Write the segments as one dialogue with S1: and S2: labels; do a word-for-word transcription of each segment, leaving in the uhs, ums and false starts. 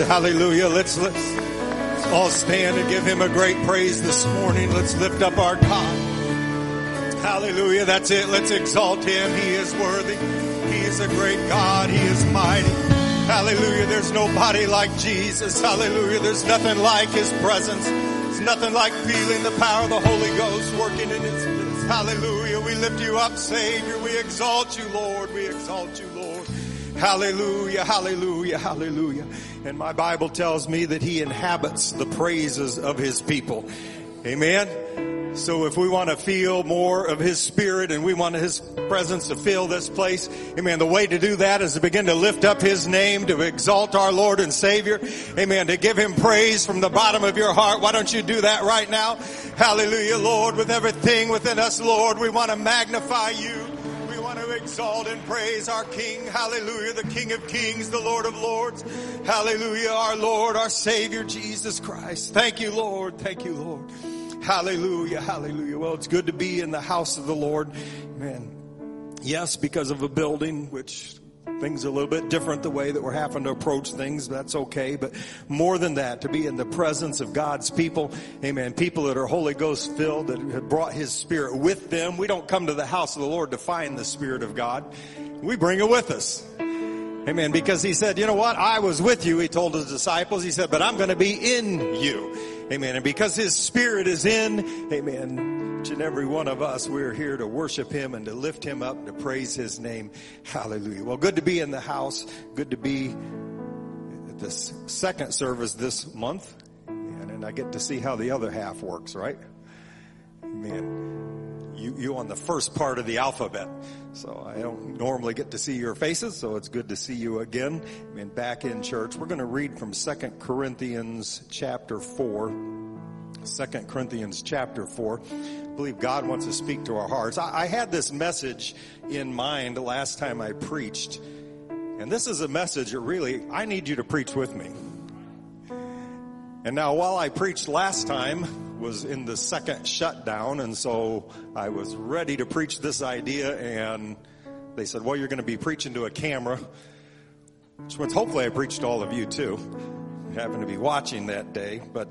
S1: Hallelujah. Let's, let's all stand and give him a great praise this morning. Let's lift up our God. Hallelujah. That's it. Let's exalt him. He is worthy. He is a great God. He is mighty. Hallelujah. There's nobody like Jesus. Hallelujah. There's nothing like his presence. There's nothing like feeling the power of the Holy Ghost working in his midst. Hallelujah. We lift you up, Savior. We exalt you, Lord. We exalt you, Lord. Hallelujah, hallelujah, hallelujah. And my Bible tells me that he inhabits the praises of his people. Amen. So if we want to feel more of his spirit and we want his presence to fill this place, amen, the way to do that is to begin to lift up his name, to exalt our Lord and Savior. Amen. To give him praise from the bottom of your heart. Why don't you do that right now? Hallelujah, Lord, with everything within us, Lord, we want to magnify you. To exalt and praise our King. Hallelujah. The King of Kings, the Lord of Lords. Hallelujah. Our Lord, our Savior, Jesus Christ. Thank you, Lord. Thank you, Lord. Hallelujah. Hallelujah. Well, it's good to be in the house of the Lord. Amen. Yes, because of a building, which things are a little bit different the way that we're having to approach things. That's okay. But more than that, to be in the presence of God's people. Amen. People that are Holy Ghost filled, that have brought his spirit with them. We don't come to the house of the Lord to find the Spirit of God. We bring it with us. Amen. Because he said, you know what? I was with you, he told his disciples. He said, but I'm going to be in you. Amen. And because his spirit is in, amen, each and every one of us, we're here to worship him and to lift him up, to praise his name. Hallelujah. Well, good to be in the house. Good to be at this second service this month. And, and I get to see how the other half works, right? Amen. You, you on the first part of the alphabet. So I don't normally get to see your faces, so it's good to see you again. Amen. Back in church. We're going to read from Second Corinthians chapter four. Second Corinthians chapter four. I believe God wants to speak to our hearts. I, I had this message in mind the last time I preached. And this is a message that really, I need you to preach with me. And now while I preached last time was in the second shutdown, and so I was ready to preach this idea, and they said, well, you're going to be preaching to a camera, which means hopefully I preached to all of you too. You happen to be watching that day, but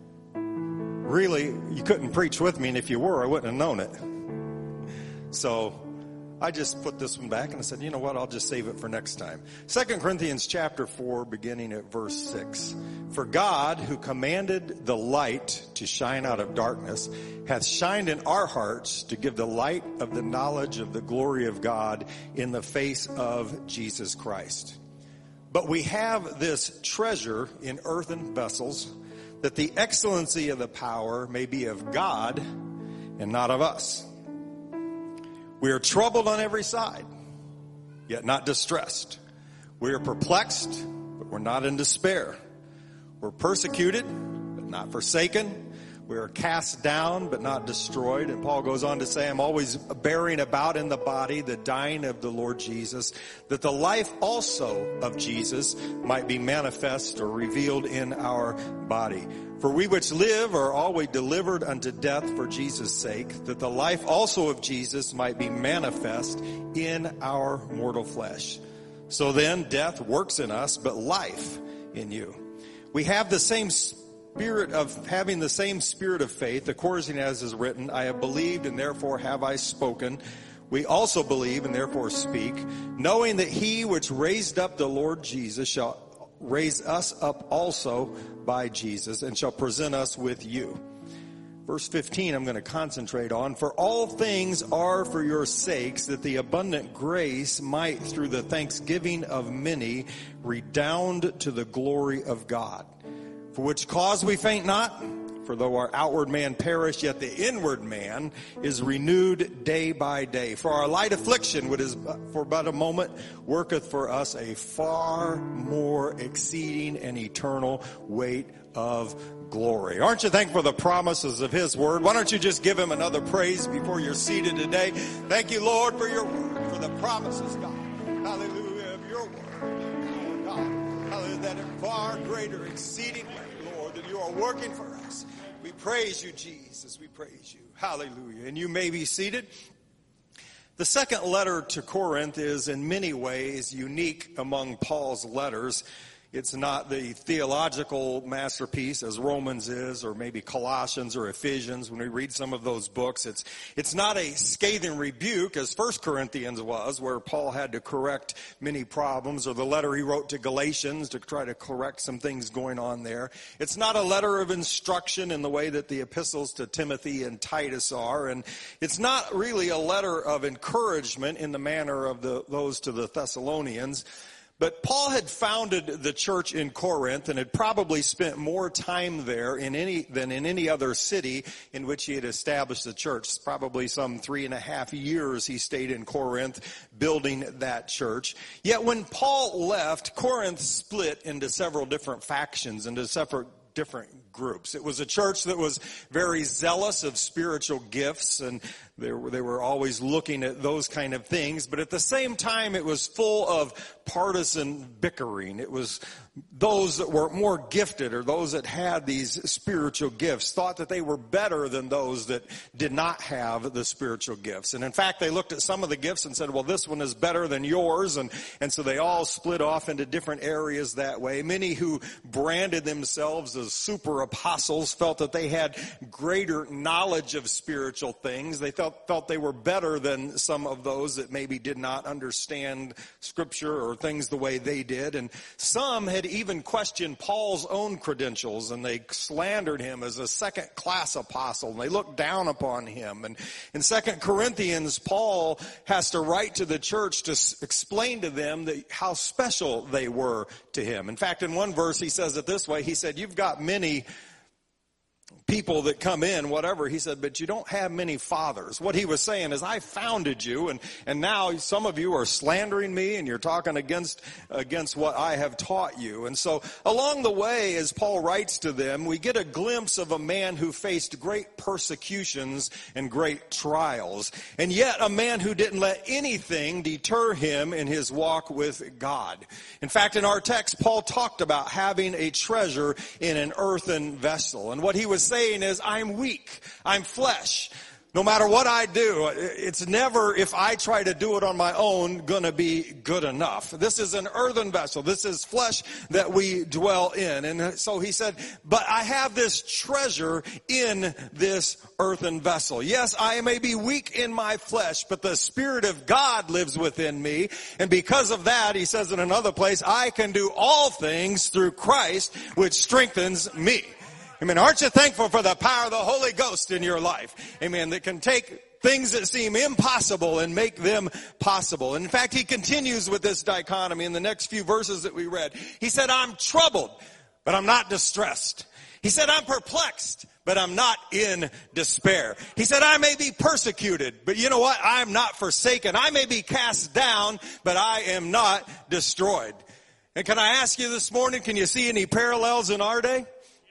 S1: really, you couldn't preach with me, and if you were, I wouldn't have known it. So I just put this one back and I said, you know what, I'll just save it for next time. Second Corinthians chapter four, beginning at verse six. For God, who commanded the light to shine out of darkness, hath shined in our hearts to give the light of the knowledge of the glory of God in the face of Jesus Christ. But we have this treasure in earthen vessels, that the excellency of the power may be of God and not of us. We are troubled on every side, yet not distressed. We are perplexed, but we're not in despair. We're persecuted, but not forsaken. We are cast down, but not destroyed. And Paul goes on to say, I'm always bearing about in the body the dying of the Lord Jesus, that the life also of Jesus might be manifest or revealed in our body. For we which live are always delivered unto death for Jesus' sake, that the life also of Jesus might be manifest in our mortal flesh. So then death works in us, but life in you. We have the same spirit of having the same spirit of faith, according as is written, I have believed and therefore have I spoken. We also believe and therefore speak, knowing that he which raised up the Lord Jesus shall raise us up also by Jesus and shall present us with you. Verse fifteen, I'm going to concentrate on. For all things are for your sakes, that the abundant grace might, through the thanksgiving of many, redound to the glory of God. For which cause we faint not, for though our outward man perish, yet the inward man is renewed day by day. For our light affliction, which is for but a moment, worketh for us a far more exceeding and eternal weight of glory. Aren't you thankful for the promises of his word? Why don't you just give him another praise before you're seated today? Thank you, Lord, for your word, for the promises, God. Hallelujah, of your word. God, hallelujah, that are far greater, exceeding weight, Lord, that you are working for us. We praise you, Jesus. We praise you. Hallelujah. And you may be seated. The second letter to Corinth is in many ways unique among Paul's letters It's not the theological masterpiece as Romans is, or maybe Colossians or Ephesians. When we read some of those books, it's it's not a scathing rebuke as First Corinthians was, where Paul had to correct many problems, or the letter he wrote to Galatians to try to correct some things going on there. It's not a letter of instruction in the way that the epistles to Timothy and Titus are, and it's not really a letter of encouragement in the manner of the those to the Thessalonians. But Paul had founded the church in Corinth and had probably spent more time there in any than in any other city in which he had established the church. Probably some three and a half years he stayed in Corinth building that church. Yet when Paul left, Corinth split into several different factions, into separate different groups. It was a church that was very zealous of spiritual gifts, and they were, they were always looking at those kind of things. But at the same time, it was full of partisan bickering. It was those that were more gifted, or those that had these spiritual gifts, thought that they were better than those that did not have the spiritual gifts. And in fact, they looked at some of the gifts and said, well, this one is better than yours. And, and so they all split off into different areas that way. Many who branded themselves as super apostles felt that they had greater knowledge of spiritual things. They felt, felt they were better than some of those that maybe did not understand Scripture or things the way they did. And some had even questioned Paul's own credentials, and they slandered him as a second-class apostle, and they looked down upon him. And in Second Corinthians, Paul has to write to the church to s- explain to them that how special they were to him. In fact, in one verse, he says it this way. He said, you've got many people that come in, whatever. He said, but you don't have many fathers. What he was saying is, I founded you, and, and now some of you are slandering me, and you're talking against, against what I have taught you. And so along the way, as Paul writes to them, we get a glimpse of a man who faced great persecutions and great trials, and yet a man who didn't let anything deter him in his walk with God. In fact, in our text, Paul talked about having a treasure in an earthen vessel. And what he was saying is, I'm weak, I'm flesh. No matter what I do, it's never, if I try to do it on my own, gonna be good enough. This is an earthen vessel. This is flesh that we dwell in. And so he said, but I have this treasure in this earthen vessel. Yes, I may be weak in my flesh, but the Spirit of God lives within me. And because of that, he says in another place, I can do all things through Christ, which strengthens me. Amen. Aren't you thankful for the power of the Holy Ghost in your life? Amen. That can take things that seem impossible and make them possible. In fact, he continues with this dichotomy in the next few verses that we read. He said, I'm troubled, but I'm not distressed. He said, I'm perplexed, but I'm not in despair. He said, I may be persecuted, but you know what? I'm not forsaken. I may be cast down, but I am not destroyed. And can I ask you this morning, can you see any parallels in our day?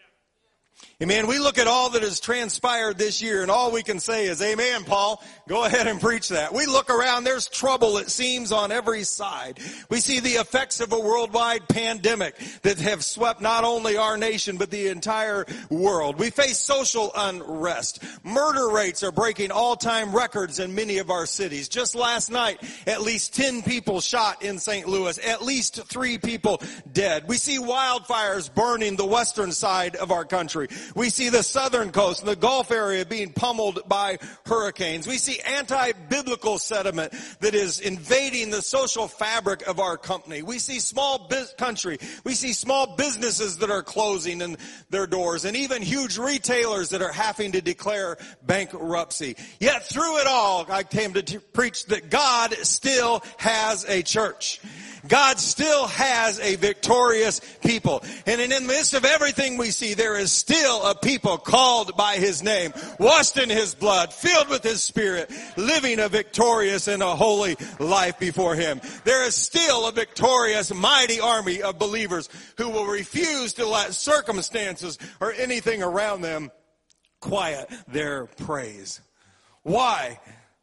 S1: Amen. We look at all that has transpired this year, and all we can say is, amen, Paul. Go ahead and preach that. We look around, there's trouble, it seems, on every side. We see the effects of a worldwide pandemic that have swept not only our nation, but the entire world. We face social unrest. Murder rates are breaking all-time records in many of our cities. Just last night, at least ten people shot in Saint Louis, at least three people dead. We see wildfires burning the western side of our country. We see the southern coast and the Gulf area being pummeled by hurricanes. We see anti-biblical sentiment that is invading the social fabric of our company. We see small biz- country. We see small businesses that are closing in their doors, and even huge retailers that are having to declare bankruptcy. Yet through it all, I came to t- preach that God still has a church. God still has a victorious people. And in the midst of everything we see, there is still a people called by His name, washed in His blood, filled with His Spirit, living a victorious and a holy life before Him. There is still a victorious, mighty army of believers who will refuse to let circumstances or anything around them quiet their praise. Why?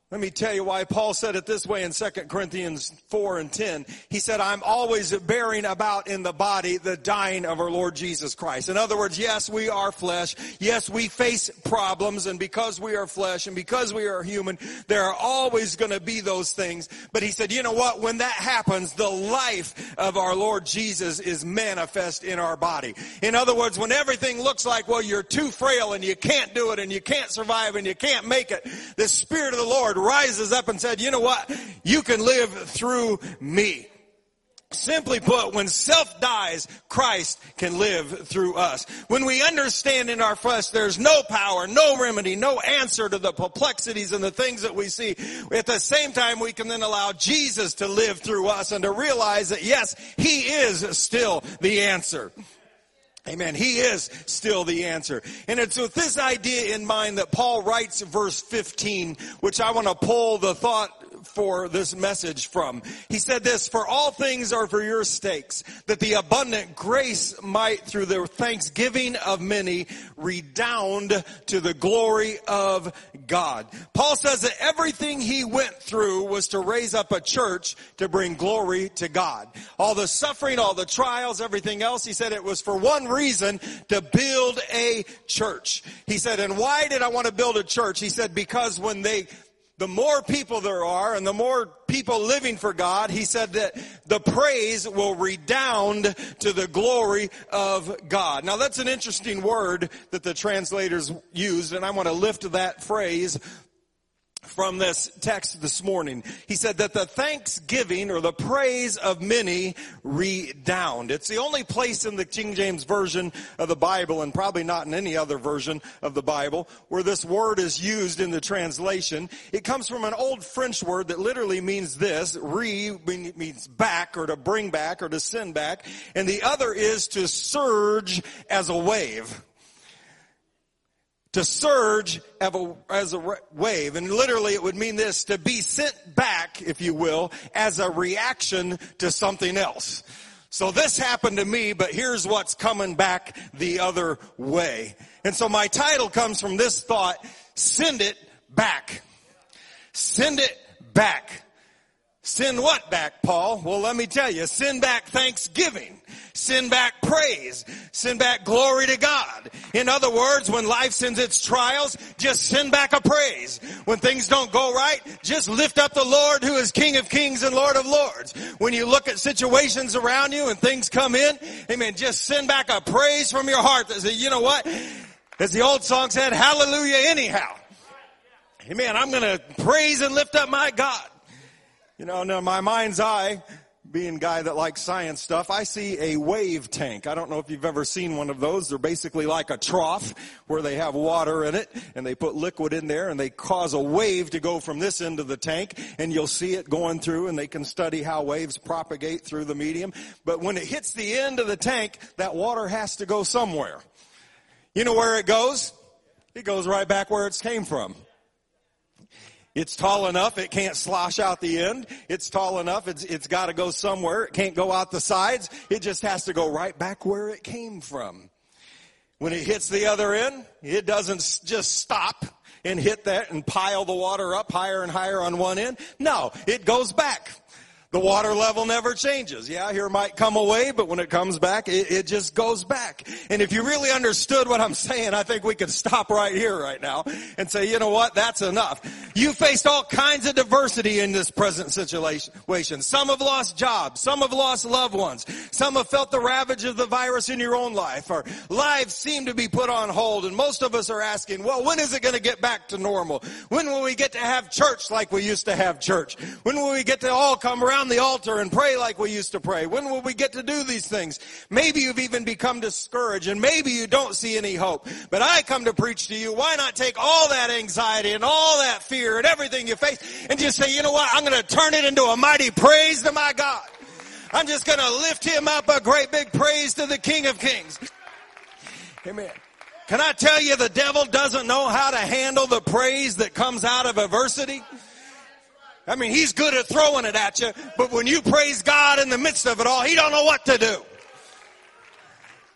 S1: Let me tell you why Paul said it this way in Second Corinthians four and ten. He said, I'm always bearing about in the body the dying of our Lord Jesus Christ. In other words, yes, we are flesh. Yes, we face problems. And because we are flesh and because we are human, there are always going to be those things. But he said, you know what? When that happens, the life of our Lord Jesus is manifest in our body. In other words, when everything looks like, well, you're too frail and you can't do it and you can't survive and you can't make it, the Spirit of the Lord rises up and said, you know what? You can live through me. Simply put, when self dies, Christ can live through us. When we understand in our flesh there's no power, no remedy, no answer to the perplexities and the things that we see, at the same time we can then allow Jesus to live through us and to realize that yes, He is still the answer. Amen. He is still the answer. And it's with this idea in mind that Paul writes verse fifteen, which I want to pull the thought for this message from. He said this, for all things are for your sakes, that the abundant grace might through the thanksgiving of many redound to the glory of God. Paul says that everything he went through was to raise up a church to bring glory to God. All the suffering, all the trials, everything else, he said it was for one reason, to build a church. He said, and why did I want to build a church? He said, because when they The more people there are and the more people living for God, he said that the praise will redound to the glory of God. Now that's an interesting word that the translators used, and I want to lift that phrase from this text this morning. He said that the thanksgiving or the praise of many redound. It's the only place in the King James Version of the Bible, and probably not in any other version of the Bible, where this word is used in the translation. It comes from an old French word that literally means this. Re means back, or to bring back, or to send back. And the other is to surge as a wave. To surge as a wave. And literally it would mean this, to be sent back, if you will, as a reaction to something else. So this happened to me, but here's what's coming back the other way. And so my title comes from this thought, send it back. Send it back. Send what back, Paul? Well, let me tell you, send back thanksgiving. Send back praise. Send back glory to God. In other words, when life sends its trials, just send back a praise. When things don't go right, just lift up the Lord who is King of Kings and Lord of Lords. When you look at situations around you and things come in, amen, just send back a praise from your heart that says, you know what? As the old song said, hallelujah anyhow. Amen. I'm going to praise and lift up my God. You know, in my mind's eye, being a guy that likes science stuff, I see a wave tank. I don't know if you've ever seen one of those. They're basically like a trough where they have water in it and they put liquid in there and they cause a wave to go from this end of the tank, and you'll see it going through, and they can study how waves propagate through the medium. But when it hits the end of the tank, that water has to go somewhere. You know where it goes? It goes right back where it came from. It's tall enough, it can't slosh out the end. It's tall enough, it's, it's got to go somewhere. It can't go out the sides. It just has to go right back where it came from. When it hits the other end, it doesn't just stop and hit that and pile the water up higher and higher on one end. No, it goes back. The water level never changes. Yeah, here might come a wave, but when it comes back, it, it just goes back. And if you really understood what I'm saying, I think we could stop right here right now and say, you know what, that's enough. You faced all kinds of diversity in this present situation. Some have lost jobs. Some have lost loved ones. Some have felt the ravage of the virus in your own life. Our lives seem to be put on hold, and most of us are asking, well, when is it going to get back to normal? When will we get to have church like we used to have church? When will we get to all come around the altar and pray like we used to pray? When will we get to do these things? Maybe you've even become discouraged, and maybe you don't see any hope. But I come to preach to you, why not take all that anxiety and all that fear and everything you face and just say, you know what, I'm going to turn it into a mighty praise to my God. I'm just going to lift him up a great big praise to the King of Kings. Amen. Can I tell you, the devil doesn't know how to handle the praise that comes out of adversity? I mean, he's good at throwing it at you, but when you praise God in the midst of it all, he don't know what to do.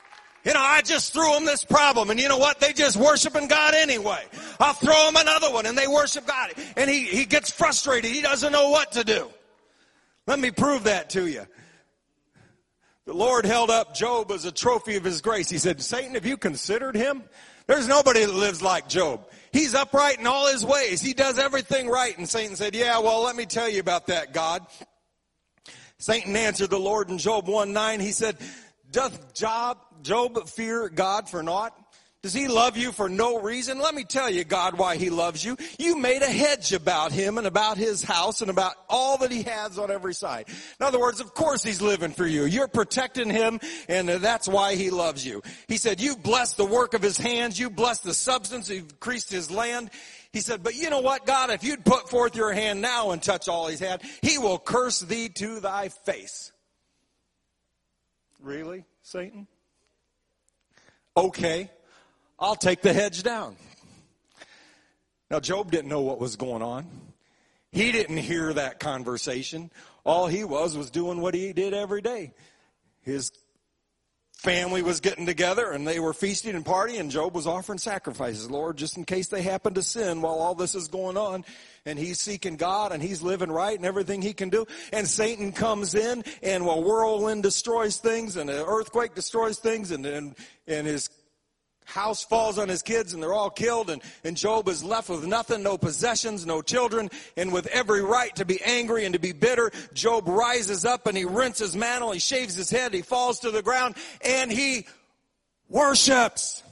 S1: You know, I just threw them this problem, and you know what? They just worshiping God anyway. I'll throw them another one, and they worship God. And he, he gets frustrated. He doesn't know what to do. Let me prove that to you. The Lord held up Job as a trophy of his grace. He said, Satan, have you considered him? There's nobody that lives like Job. He's upright in all his ways. He does everything right. And Satan said, yeah, well, let me tell you about that, God. Satan answered the Lord in Job one nine. He said, doth Job, Job fear God for naught? Does he love you for no reason? Let me tell you, God, why he loves you. You made a hedge about him and about his house and about all that he has on every side. In other words, of course he's living for you. You're protecting him, and that's why he loves you. He said, you've blessed the work of his hands. You've blessed the substance. You've increased his land. He said, but you know what, God, if you'd put forth your hand now and touch all he's had, he will curse thee to thy face. Really, Satan? Okay. I'll take the hedge down. Now, Job didn't know what was going on. He didn't hear that conversation. All he was was doing what he did every day. His family was getting together, and they were feasting and partying, and Job was offering sacrifices, Lord, just in case they happen to sin while all this is going on. And he's seeking God, and he's living right and everything he can do. And Satan comes in, and a whirlwind destroys things, and an earthquake destroys things, and, and, and his house falls on his kids, and they're all killed, and, and Job is left with nothing, no possessions, no children, and with every right to be angry and to be bitter. Job rises up, and he rents his mantle, he shaves his head, he falls to the ground, and he worships.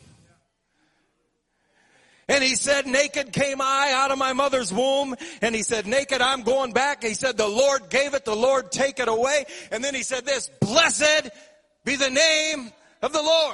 S1: And he said, naked came I out of my mother's womb. And he said, naked I'm going back. He said, the Lord gave it, the Lord take it away. And then he said this, blessed be the name of the Lord.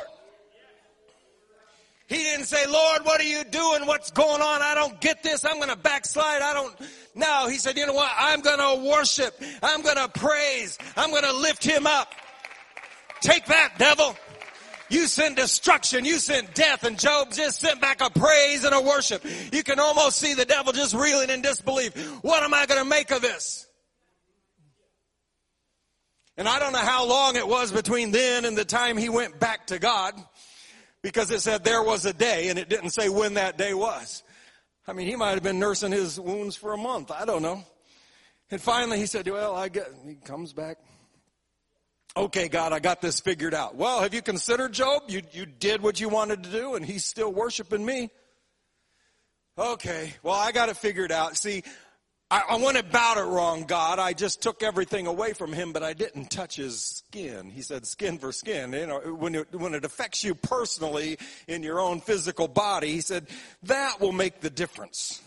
S1: He didn't say, Lord, what are you doing? What's going on? I don't get this. I'm going to backslide. I don't. No, he said, you know what? I'm going to worship. I'm going to praise. I'm going to lift him up. Take that, devil. You send destruction. You send death. And Job just sent back a praise and a worship. You can almost see the devil just reeling in disbelief. What am I going to make of this? And I don't know how long it was between then and the time he went back to God. Because it said there was a day, and it didn't say when that day was. I mean, he might have been nursing his wounds for a month. I don't know. And finally he said, well, I get, he comes back. Okay, God, I got this figured out. Well, have you considered Job? You, you did what you wanted to do, and he's still worshiping me. Okay, well, I got it figured out. See, I, I went about it wrong, God. I just took everything away from him, but I didn't touch his skin. He said skin for skin. You know, when it, when it affects you personally in your own physical body, he said, that will make the difference.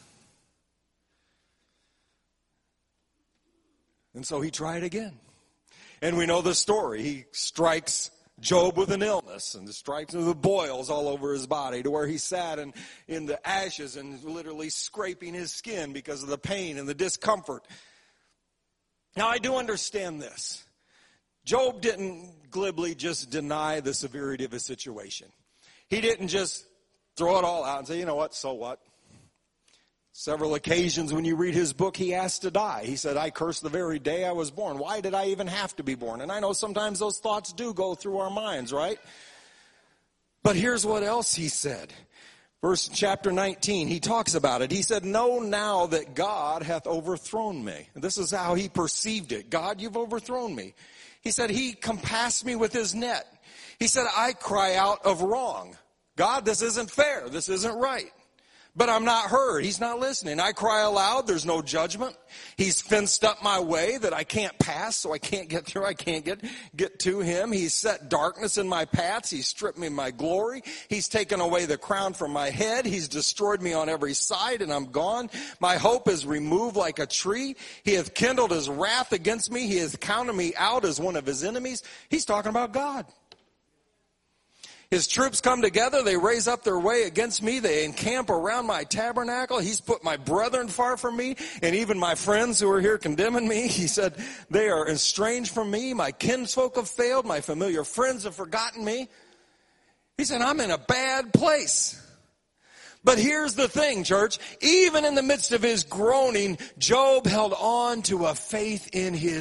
S1: And so he tried again. And we know the story. He strikes Job with an illness, and strikes him with boils all over his body to where he sat in, in the ashes and literally scraping his skin because of the pain and the discomfort. Now, I do understand this. Job didn't glibly just deny the severity of his situation. He didn't just throw it all out and say, you know what, so what? Several occasions when you read his book, he asked to die. He said, I cursed the very day I was born. Why did I even have to be born? And I know sometimes those thoughts do go through our minds, right? But here's what else he said. Verse chapter nineteen, he talks about it. He said, know now that God hath overthrown me. And this is how he perceived it. God, you've overthrown me. He said, he compassed me with his net. He said, I cry out of wrong. God, this isn't fair. This isn't right. But I'm not heard. He's not listening. I cry aloud. There's no judgment. He's fenced up my way that I can't pass, so I can't get through. I can't get, get to him. He's set darkness in my paths. He's stripped me of my glory. He's taken away the crown from my head. He's destroyed me on every side, and I'm gone. My hope is removed like a tree. He hath kindled his wrath against me. He hath counted me out as one of his enemies. He's talking about God. His troops come together. They raise up their way against me. They encamp around my tabernacle. He's put my brethren far from me, and even my friends who are here condemning me. He said, they are estranged from me. My kinsfolk have failed. My familiar friends have forgotten me. He said, I'm in a bad place. But here's the thing, church. Even in the midst of his groaning, Job held on to a faith in his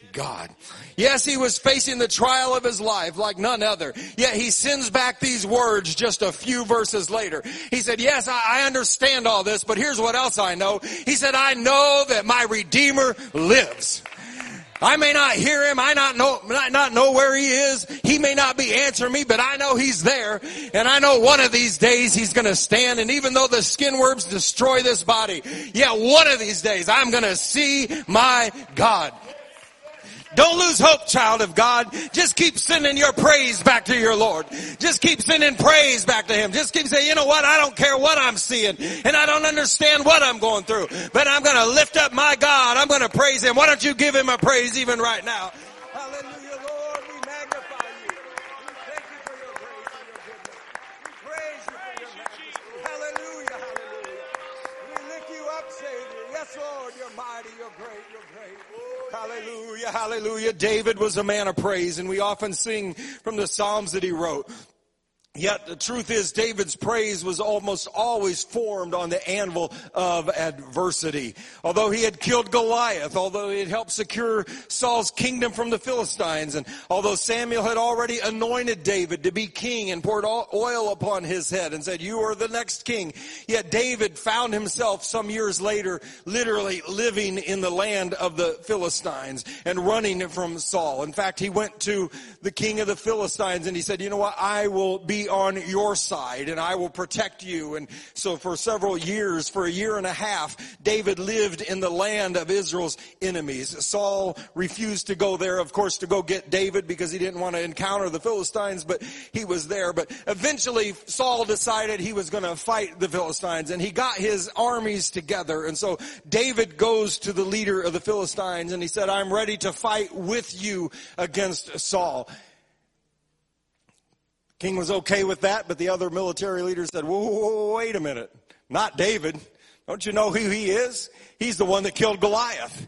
S1: God. Yes, he was facing the trial of his life like none other. Yet he sends back these words just a few verses later. He said, yes, I understand all this, but here's what else I know. He said, I know that my Redeemer lives. I may not hear him. I not know, not, not know where he is. He may not be answering me, but I know he's there. And I know one of these days he's going to stand. And even though the skin worms destroy this body, yeah, one of these days I'm going to see my God. Don't lose hope, child of God. Just keep sending your praise back to your Lord. Just keep sending praise back to him. Just keep saying, you know what? I don't care what I'm seeing and I don't understand what I'm going through, but I'm going to lift up my God. I'm going to praise him. Why don't you give him a praise even right now? Hallelujah, Lord. We magnify you. We thank you for your grace and your goodness. We praise you for your majesty. Hallelujah, hallelujah. We lift you up, Savior. Yes, Lord, you're mighty, you're great, you're great. Hallelujah, hallelujah. David was a man of praise, and we often sing from the Psalms that he wrote. Yet the truth is, David's praise was almost always formed on the anvil of adversity. Although he had killed Goliath, although he had helped secure Saul's kingdom from the Philistines, and although Samuel had already anointed David to be king and poured oil upon his head and said, you are the next king, yet David found himself some years later literally living in the land of the Philistines and running from Saul. In fact, he went to the king of the Philistines and he said, you know what, I will be on your side and I will protect you. And so for several years, for a year and a half, David lived in the land of Israel's enemies. Saul refused to go there, of course, to go get David because he didn't want to encounter the Philistines, but he was there. But eventually Saul decided he was going to fight the Philistines and he got his armies together. And so David goes to the leader of the Philistines and he said, I'm ready to fight with you against Saul. King was okay with that, but the other military leaders said, whoa, whoa, whoa, wait a minute. Not David. Don't you know who he is? He's the one that killed Goliath.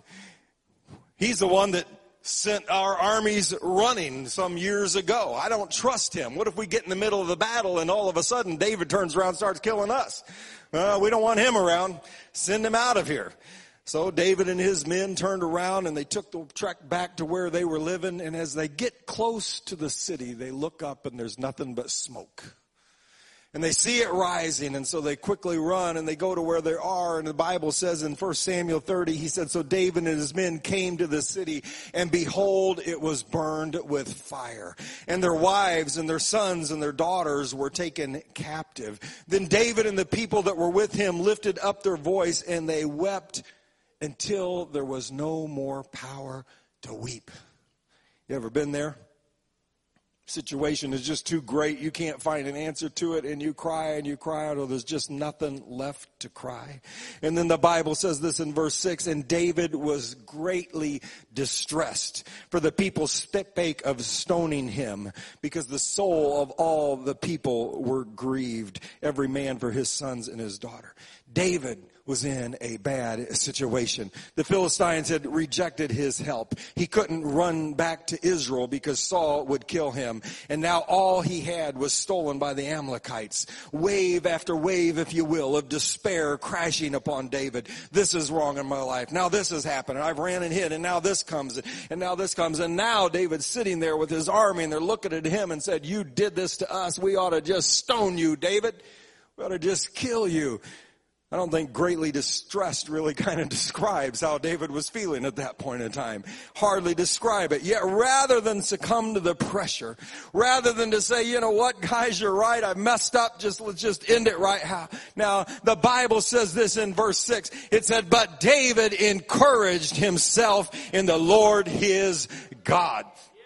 S1: He's the one that sent our armies running some years ago. I don't trust him. What if we get in the middle of the battle and all of a sudden David turns around and starts killing us? Uh, we don't want him around. Send him out of here. So David and his men turned around and they took the trek back to where they were living. And as they get close to the city, they look up and there's nothing but smoke. And they see it rising, and so they quickly run and they go to where they are. And the Bible says in First Samuel thirty, he said, so David and his men came to the city, and behold, it was burned with fire. And their wives and their sons and their daughters were taken captive. Then David and the people that were with him lifted up their voice, and they wept until there was no more power to weep. You ever been there? Situation is just too great. You can't find an answer to it, and you cry and you cry until there's just nothing left to cry. And then the Bible says this in verse six, and David was greatly distressed, for the people spake of stoning him, because the soul of all the people were grieved, every man for his sons and his daughter. David was in a bad situation. The Philistines had rejected his help. He couldn't run back to Israel because Saul would kill him. And now all he had was stolen by the Amalekites. Wave after wave, if you will, of despair crashing upon David. This is wrong in my life. Now this has happened. I've ran and hid, and now this comes, and now this comes. And now David's sitting there with his army, and they're looking at him and said, you did this to us. We ought to just stone you, David. We ought to just kill you. I don't think greatly distressed really kind of describes how David was feeling at that point in time. Hardly describe it. Yet rather than succumb to the pressure, rather than to say, you know what, guys, you're right, I messed up, just let's just end it right now. The Bible says this in verse six. It said, but David encouraged himself in the Lord his God.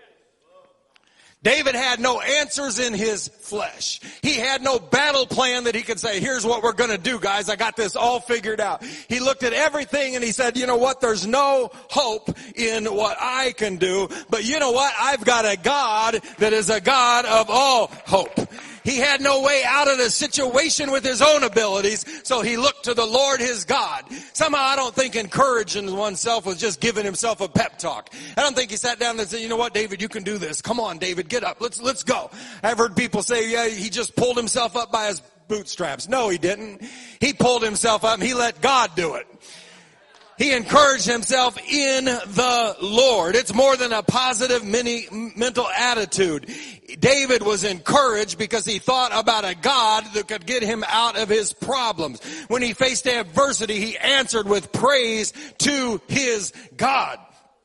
S1: David had no answers in his flesh. He had no battle plan that he could say, here's what we're going to do, guys. I got this all figured out. He looked at everything and he said, you know what? There's no hope in what I can do. But you know what? I've got a God that is a God of all hope. He had no way out of the situation with his own abilities, so he looked to the Lord his God. Somehow I don't think encouraging oneself was just giving himself a pep talk. I don't think he sat down and said, you know what, David, you can do this. Come on, David, get up. Let's, let's go. I've heard people say, yeah, he just pulled himself up by his bootstraps. No, he didn't. He pulled himself up and he let God do it. He encouraged himself in the Lord. It's more than a positive mini, mental attitude. David was encouraged because he thought about a God that could get him out of his problems. When he faced adversity, he answered with praise to his God.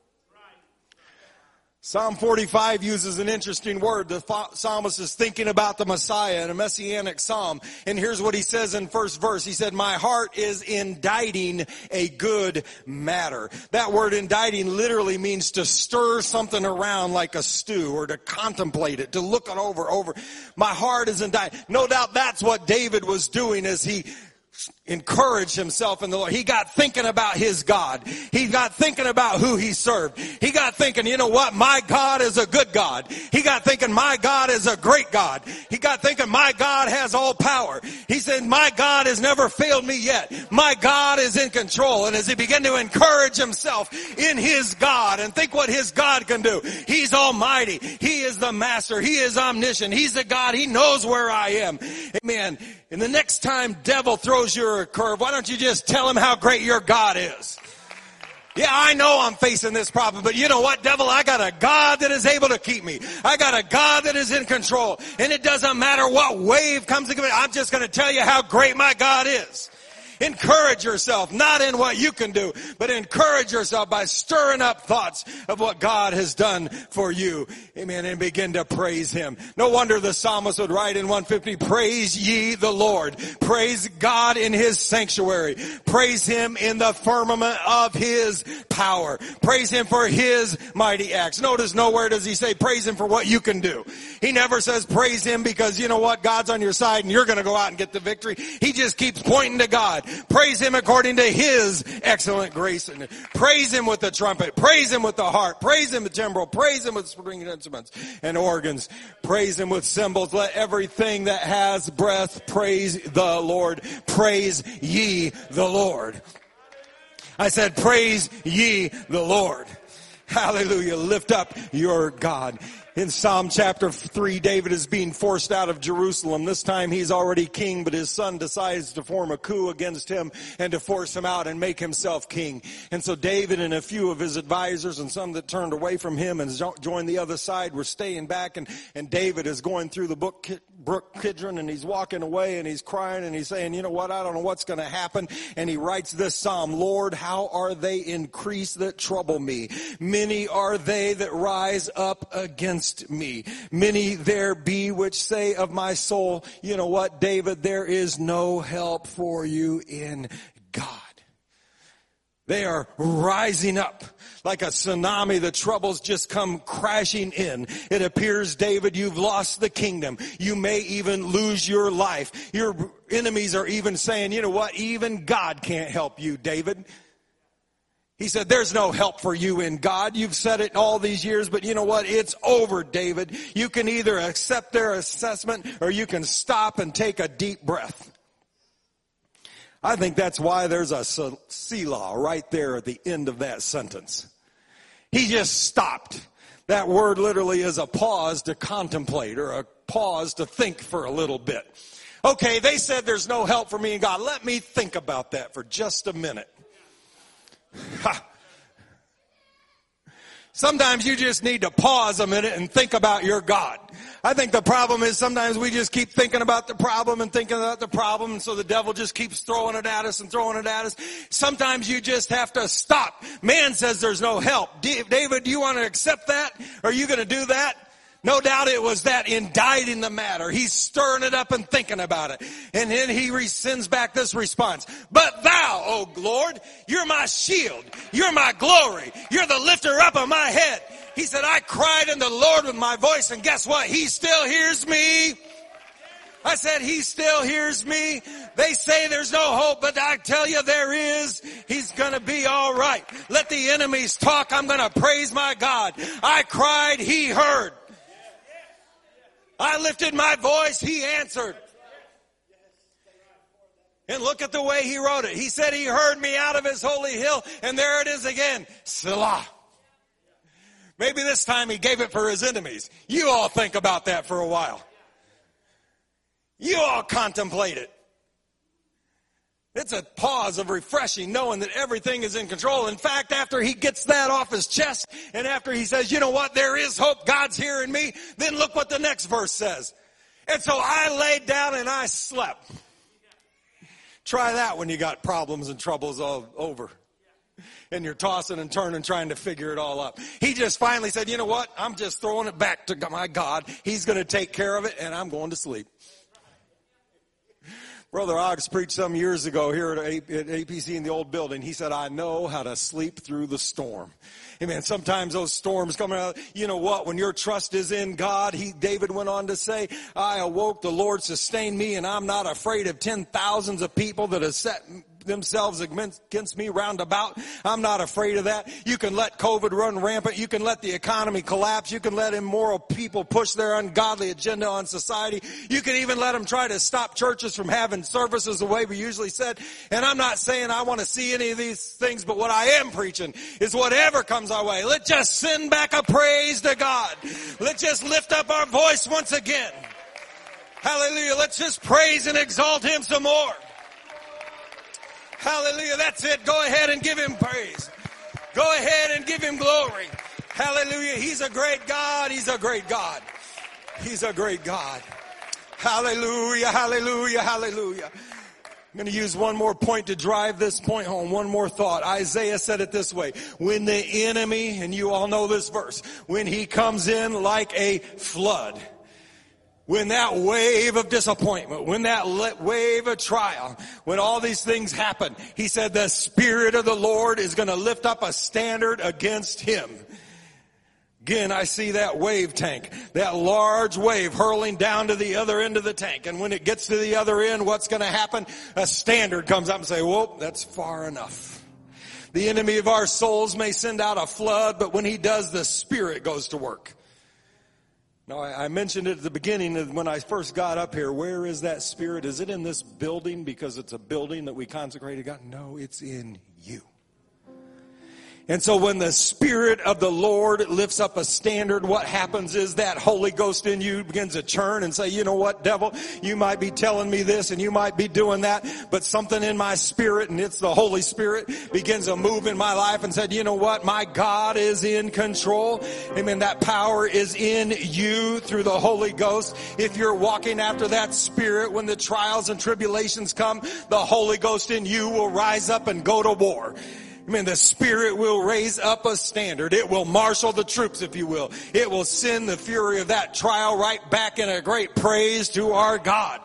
S1: Psalm forty-five uses an interesting word. The psalmist is thinking about the Messiah in a messianic psalm. And here's what he says in first verse. He said, my heart is inditing a good matter. That word inditing literally means to stir something around like a stew, or to contemplate it, to look it over, over. My heart is inditing. No doubt that's what David was doing as he encouraged himself in the Lord. He got thinking about his God. He got thinking about who he served. He got thinking, you know what? My God is a good God. He got thinking, my God is a great God. He got thinking, my God has all power. He said, my God has never failed me yet. My God is in control. And as he began to encourage himself in his God and think what his God can do, he's almighty. He is the master. He is omniscient. He's the God. He knows where I am. Amen. And the next time devil throws you a curve, why don't you just tell him how great your God is? Yeah, I know I'm facing this problem, but you know what, devil? I got a God that is able to keep me. I got a God that is in control. And it doesn't matter what wave comes against me. I'm just going to tell you how great my God is. Encourage yourself, not in what you can do, but encourage yourself by stirring up thoughts of what God has done for you. Amen. And begin to praise him. No wonder the psalmist would write in one fifty, praise ye the Lord. Praise God in his sanctuary. Praise him in the firmament of his power. Praise him for his mighty acts. Notice nowhere does he say praise him for what you can do. He never says praise him because you know what, God's on your side and you're going to go out and get the victory. He just keeps pointing to God. Praise him according to his excellent grace. And praise him with the trumpet. Praise him with the harp. Praise him with timbrel. Praise him with stringed instruments and organs. Praise him with cymbals. Let everything that has breath praise the Lord. Praise ye the Lord. I said, praise ye the Lord. Hallelujah. Lift up your God. In Psalm chapter three, David is being forced out of Jerusalem. This time he's already king, but his son decides to form a coup against him and to force him out and make himself king. And so David and a few of his advisors and some that turned away from him and joined the other side were staying back. And, and David is going through the book, Brook Kidron, and he's walking away and he's crying and he's saying, you know what, I don't know what's going to happen. And he writes this psalm, Lord, how are they increased that trouble me? Many are they that rise up against me. Many there be which say of my soul, you know what, David, there is no help for you in God. They are rising up like a tsunami. The troubles just come crashing in. It appears, David, you've lost the kingdom. You may even lose your life. Your enemies are even saying, you know what, even God can't help you, David. He said, there's no help for you in God. You've said it all these years, but you know what? It's over, David. You can either accept their assessment or you can stop and take a deep breath. I think that's why there's a Selah right there at the end of that sentence. He just stopped. That word literally is a pause to contemplate or a pause to think for a little bit. Okay, they said there's no help for me in God. Let me think about that for just a minute. Ha. Sometimes you just need to pause a minute and think about your God. I think the problem is sometimes we just keep thinking about the problem and thinking about the problem, and so the devil just keeps throwing it at us and throwing it at us. Sometimes you just have to stop. Man says there's no help. David, do you want to accept that? Are you going to do that? No doubt it was that indicting the matter. He's stirring it up and thinking about it. And then he sends back this response. But thou, O Lord, you're my shield. You're my glory. You're the lifter up of my head. He said, I cried unto the Lord with my voice, and guess what? He still hears me. I said, he still hears me. They say there's no hope, but I tell you there is. He's going to be all right. Let the enemies talk. I'm going to praise my God. I cried, he heard. I lifted my voice, he answered. And look at the way he wrote it. He said he heard me out of his holy hill, and there it is again, Selah. Maybe this time he gave it for his enemies. You all think about that for a while. You all contemplate it. It's a pause of refreshing, knowing that everything is in control. In fact, after he gets that off his chest, and after he says, you know what, there is hope, God's hearing me, then look what the next verse says. And so I laid down and I slept. Try that when you got problems and troubles all over. And you're tossing and turning, trying to figure it all up. He just finally said, you know what, I'm just throwing it back to my God. He's going to take care of it, and I'm going to sleep. Brother Oggs preached some years ago here at A P C in the old building. He said, I know how to sleep through the storm. Amen. Sometimes those storms come out. You know what? When your trust is in God, he, David went on to say, I awoke, the Lord sustained me, and I'm not afraid of ten thousands of people that have set themselves against me round about. I'm not afraid of that. You can let COVID run rampant. You can let the economy collapse. You can let immoral people push their ungodly agenda on society. You can even let them try to stop churches from having services the way we usually said. And I'm not saying I want to see any of these things, but what I am preaching is whatever comes our way, let's just send back a praise to God. Let's just lift up our voice once again. Hallelujah. Let's just praise and exalt him some more. Hallelujah. That's it. Go ahead and give him praise. Go ahead and give him glory. Hallelujah. He's a great God. He's a great God. He's a great God. Hallelujah. Hallelujah. Hallelujah. I'm going to use one more point to drive this point home. One more thought. Isaiah said it this way. When the enemy, and you all know this verse, when he comes in like a flood, when that wave of disappointment, when that wave of trial, when all these things happen, he said the Spirit of the Lord is going to lift up a standard against him. Again, I see that wave tank, that large wave hurling down to the other end of the tank. And when it gets to the other end, what's going to happen? A standard comes up and say, whoa, that's far enough. The enemy of our souls may send out a flood, but when he does, the Spirit goes to work. Now, I mentioned it at the beginning when I first got up here. Where is that Spirit? Is it in this building because it's a building that we consecrated God? No, it's in you. And so when the Spirit of the Lord lifts up a standard, what happens is that Holy Ghost in you begins to churn and say, you know what, devil, you might be telling me this and you might be doing that, but something in my spirit, and it's the Holy Spirit, begins to move in my life and said, you know what, my God is in control. Amen. That power is in you through the Holy Ghost. If you're walking after that Spirit, when the trials and tribulations come, the Holy Ghost in you will rise up and go to war. I mean, the Spirit will raise up a standard. It will marshal the troops, if you will. It will send the fury of that trial right back in a great praise to our God.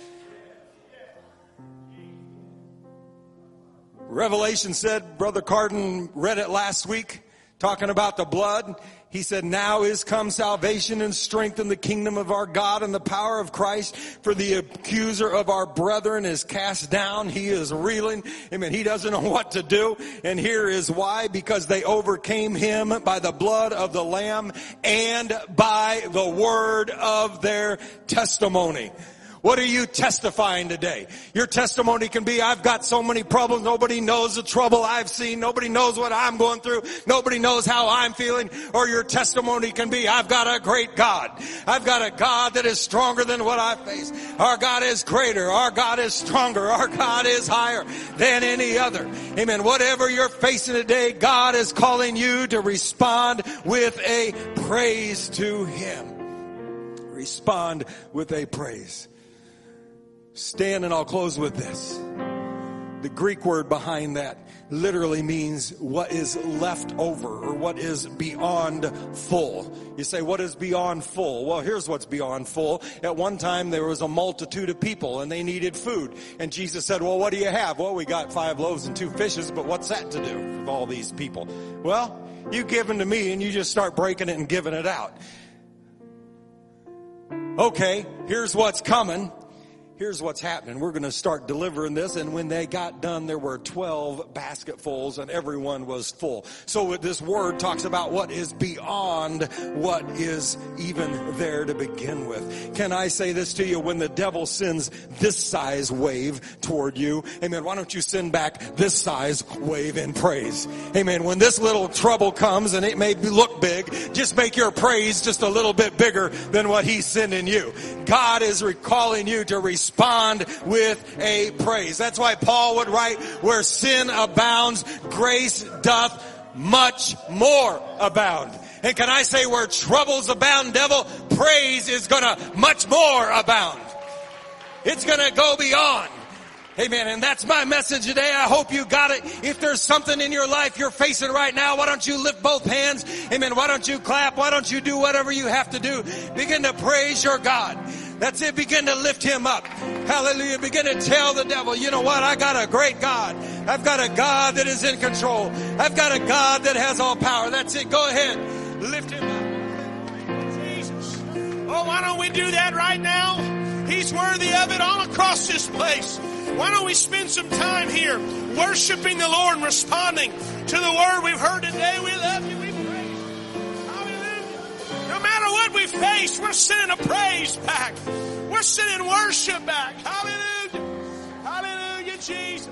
S1: Revelation said, Brother Carden read it last week, talking about the blood. He said, now is come salvation and strength in the kingdom of our God and the power of Christ. For the accuser of our brethren is cast down. He is reeling. Amen. He doesn't know what to do. And here is why. Because they overcame him by the blood of the Lamb and by the word of their testimony. What are you testifying today? Your testimony can be, I've got so many problems. Nobody knows the trouble I've seen. Nobody knows what I'm going through. Nobody knows how I'm feeling. Or your testimony can be, I've got a great God. I've got a God that is stronger than what I face. Our God is greater. Our God is stronger. Our God is higher than any other. Amen. Whatever you're facing today, God is calling you to respond with a praise to him. Respond with a praise. Stand, and I'll close with this. The Greek word behind that literally means what is left over, or what is beyond full. You say, what is beyond full? Well, here's what's beyond full. At one time, there was a multitude of people, and they needed food. And Jesus said, well, what do you have? Well, we got five loaves and two fishes, but what's that to do with all these people? Well, you give them to me, and you just start breaking it and giving it out. Okay, here's what's coming. Here's what's happening. We're going to start delivering this. And when they got done, there were twelve basketfuls, and everyone was full. So this word talks about what is beyond what is even there to begin with. Can I say this to you? When the devil sends this size wave toward you, amen, why don't you send back this size wave in praise? Amen. When this little trouble comes, and it may look big, just make your praise just a little bit bigger than what he's sending you. God is recalling you to respond respond with a praise. That's why Paul would write, where sin abounds, grace doth much more abound. And can I say, where troubles abound, devil, praise is gonna much more abound. It's gonna go beyond. Amen. And that's my message today. I hope you got it. If there's something in your life you're facing right now, why don't you lift both hands? Amen. Why don't you clap? Why don't you do whatever you have to do? Begin to praise your God. That's it. Begin to lift him up. Hallelujah. Begin to tell the devil, you know what? I got a great God. I've got a God that is in control. I've got a God that has all power. That's it. Go ahead. Lift him up.
S2: Jesus. Oh, why don't we do that right now? He's worthy of it all across this place. Why don't we spend some time here worshiping the Lord and responding to the word we've heard today? We love you. We praise you. Hallelujah. No matter what we face, we're sending a praise back. We're sending worship back. Hallelujah. Hallelujah, Jesus.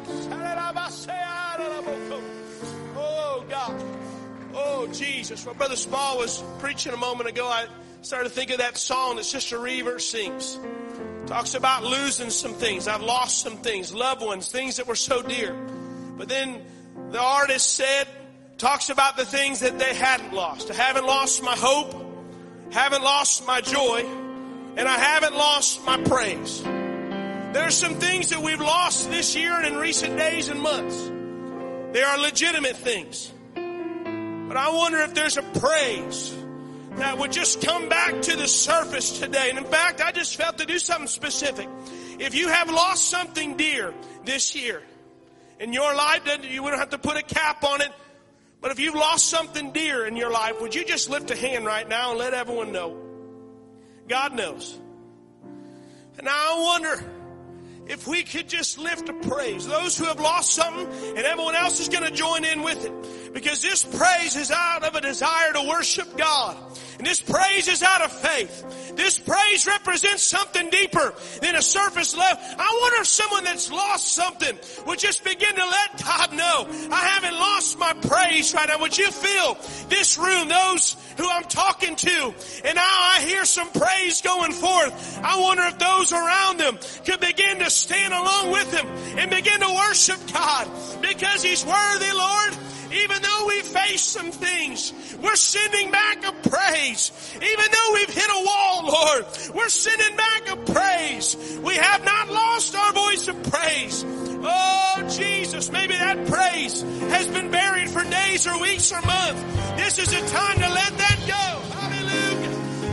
S2: Oh, God. Oh, Jesus. When Brother Small was preaching a moment ago, I started to think of that song that Sister Reaver sings. Talks about losing some things. I've lost some things, loved ones, things that were so dear. But then the artist said, talks about the things that they hadn't lost. I haven't lost my hope, haven't lost my joy, and I haven't lost my praise. There are some things that we've lost this year and in recent days and months. They are legitimate things. But I wonder if there's a praise that would just come back to the surface today. And in fact, I just felt to do something specific. If you have lost something dear this year in your life, you wouldn't have to put a cap on it. But if you've lost something dear in your life, would you just lift a hand right now and let everyone know? God knows. And now I wonder if we could just lift a praise. Those who have lost something, and everyone else is going to join in with it. Because this praise is out of a desire to worship God. And this praise is out of faith. This praise represents something deeper than a surface level. I wonder if someone that's lost something would just begin to let God know, I haven't lost my praise right now. Would you feel this room, those who I'm talking to, and now I hear some praise going forth. I wonder if those around them could begin to stand along with him and begin to worship God because he's worthy, Lord. Even though we face some things, we're sending back a praise. Even though we've hit a wall, Lord, we're sending back a praise. We have not lost our voice of praise. Oh, Jesus, maybe that praise has been buried for days or weeks or months. This is a time to let that go. Hallelujah.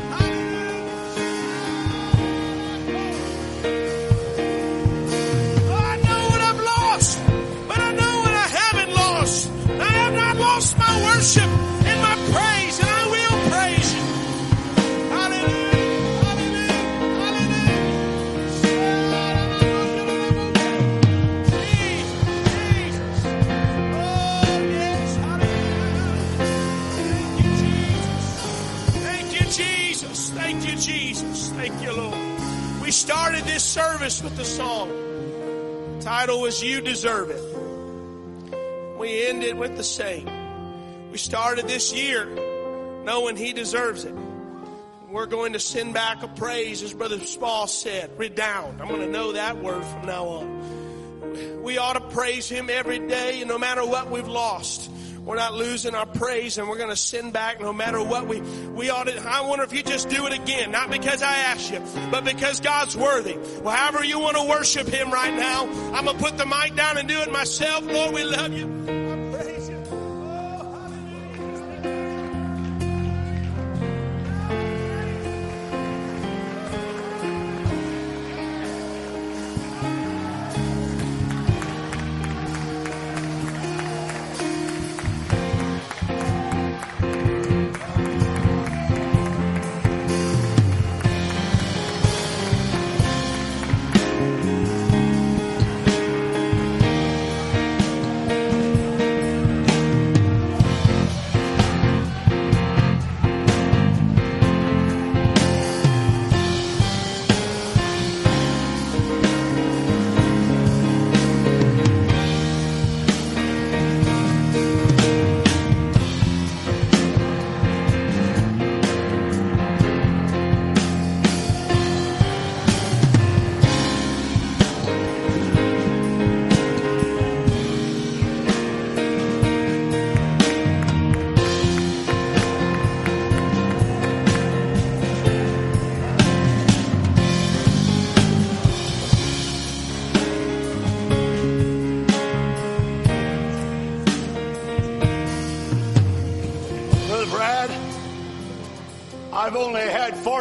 S2: Oh, I know what I've lost, but I know what I haven't lost. I have not lost my worship and my praise, and I will praise you. Hallelujah, hallelujah, hallelujah. Jesus, Jesus. Oh, yes, hallelujah. Thank you, Jesus. Thank you, Jesus. Thank you, Jesus. Thank you, Lord. We started this service with the song. The title was You Deserve It. We ended with the same. We started this year knowing he deserves it. We're going to send back a praise, as Brother Small said, redound. I'm going to know that word from now on. We ought to praise him every day, and no matter what we've lost, we're not losing our praise, and we're going to send back no matter what we, we ought to. I wonder if you just do it again, not because I asked you, but because God's worthy. Well, however you want to worship him right now, I'm going to put the mic down and do it myself. Lord, we love you. I praise you.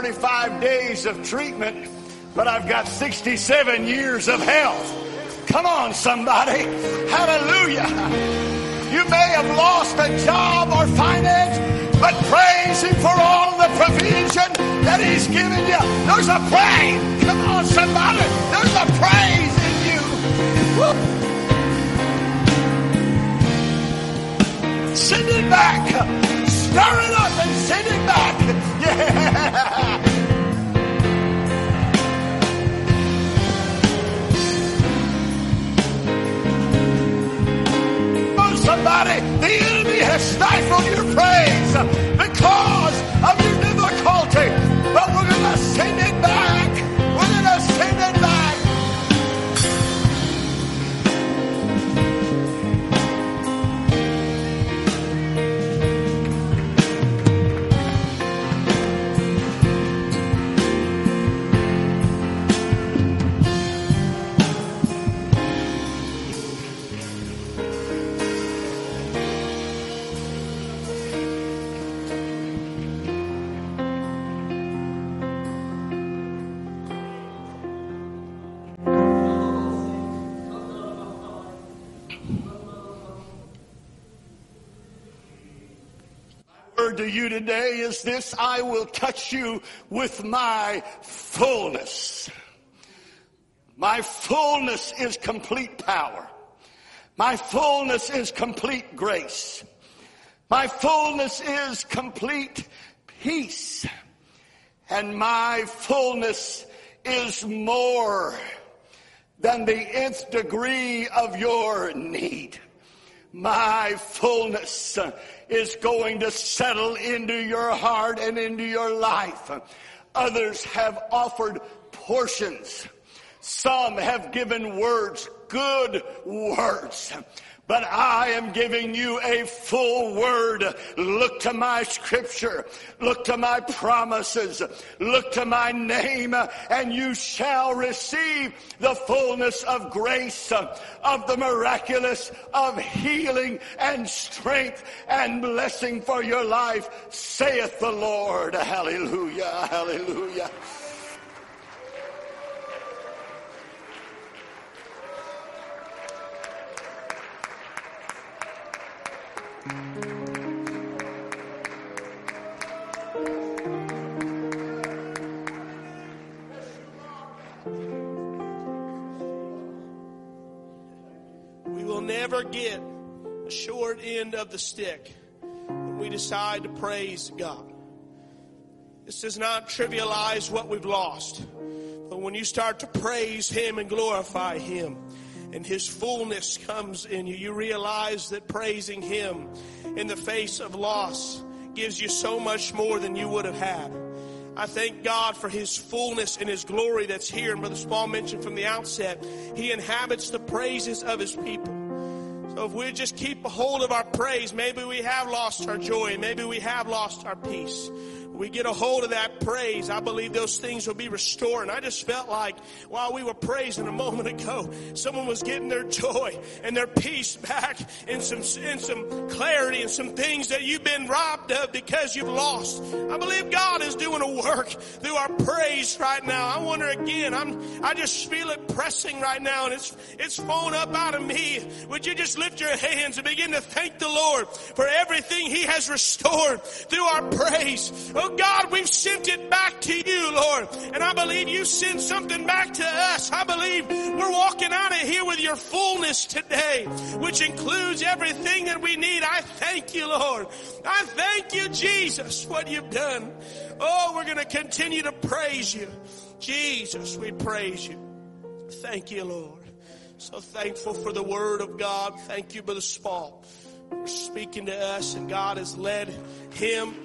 S3: thirty-five days of treatment, but I've got sixty-seven years of health. Come on, somebody. Hallelujah. You may have lost a job or finance, but praise Him for all the provision that He's given you. There's a praise. Come on, somebody. There's a praise in you. Woo. Send it back. Stir it up and send it back. Yeah. Oh, somebody, the enemy has stifled your praise because of your difficulty. But we're going to send it back. We're going to send it back. To you today is this: I will touch you with my fullness. My fullness is complete power. My fullness is complete grace. My fullness is complete peace. And my fullness is more than the nth degree of your need. My fullness is going to settle into your heart and into your life. Others have offered portions. Some have given words, good words. But I am giving you a full word. Look to my scripture. Look to my promises. Look to my name, and you shall receive the fullness of grace, of the miraculous, of healing and strength and blessing for your life, saith the Lord. Hallelujah, hallelujah.
S2: Never get a short end of the stick when we decide to praise God. This does not trivialize what we've lost, but when you start to praise Him and glorify Him and His fullness comes in you, you realize that praising Him in the face of loss gives you so much more than you would have had. I thank God for His fullness and His glory that's here. And Brother Small mentioned from the outset, He inhabits the praises of His people. So if we just keep a hold of our praise, maybe we have lost our joy, maybe we have lost our peace. We get a hold of that praise, I believe those things will be restored. And I just felt like while we were praising a moment ago, someone was getting their joy and their peace back, and some and some clarity and some things that you've been robbed of because you've lost. I believe God is doing a work through our praise right now. I wonder again, I'm I just feel it pressing right now, and it's it's flowing up out of me. Would you just lift your hands and begin to thank the Lord for everything He has restored through our praise? Oh God, we've sent it back to you, Lord. And I believe you sent something back to us. I believe we're walking out of here with your fullness today, which includes everything that we need. I thank you, Lord. I thank you, Jesus, what you've done. Oh, we're going to continue to praise you. Jesus, we praise you. Thank you, Lord. So thankful for the word of God. Thank you, Brother Spall, for speaking to us, and God has led him